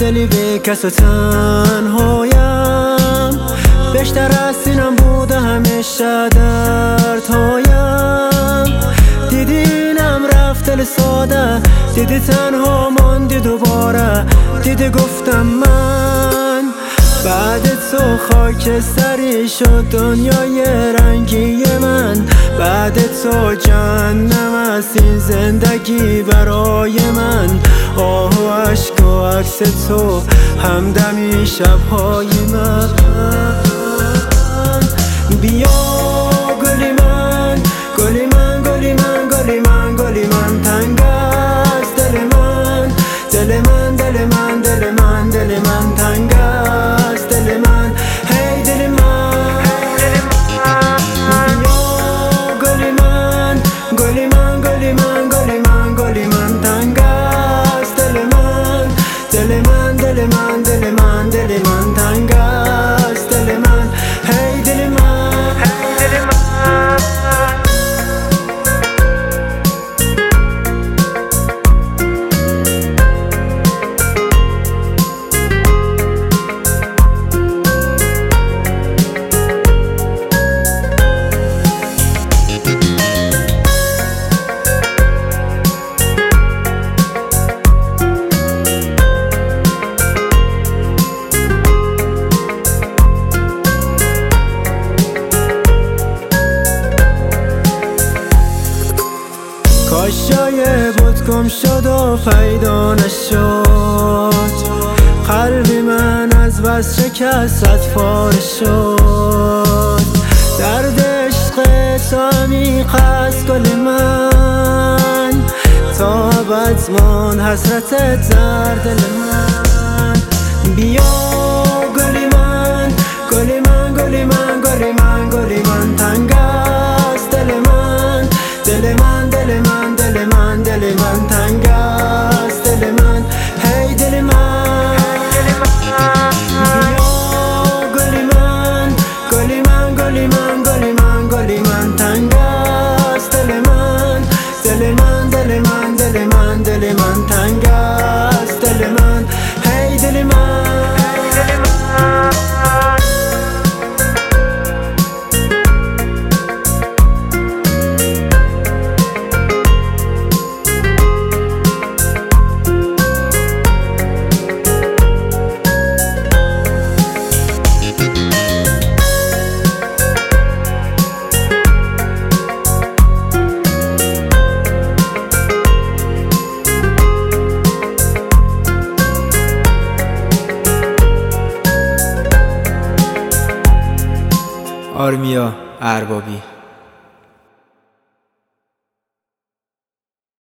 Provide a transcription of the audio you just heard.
دلی به کس و تنهایم، بیشتر از سینم بوده همیشه دردهایم. دیدی اینم رفت دل ساده، دیدی تنها ماندی دوباره، دیدی گفتم من بعد تو خاکستری شد دنیای رنگی من. بعد تو جهنم است این زندگی برای من. آه و عشق و عکس تو همدمی شبهای من. بیا گلی من، گلی من، گلی من، گلی من، گلی من، تنگ است دل من، دل من، دل من، دل من، دل من تنگ است دل من، هی دل من. بیا گلی من، گلی من، گلی من، گلی من، گلی من، تنگ است دل من، دل من، دل من، دل من، دل من تنگ است دل من، هی دل من. کاشای بود گم شد و پیدا نشد، قلبی من از بس شکست پاره شد. درد عشق تو عمیق است گل من، تا ابد مان حسرتت در دل من. بیا گلی من، گلی من، گلی من، گلی من، گلی من، تنگ است دل من، دل من، دل من، دل من، دل من تنگ است دل من، هی دل من. بیا گلی من، گلی من، گلی من، گلی من، گلی من، تنگ است دل من، دل من، دل من، دل من، دل من تنگ است دل من، هی دل من. آرمیا اربابی.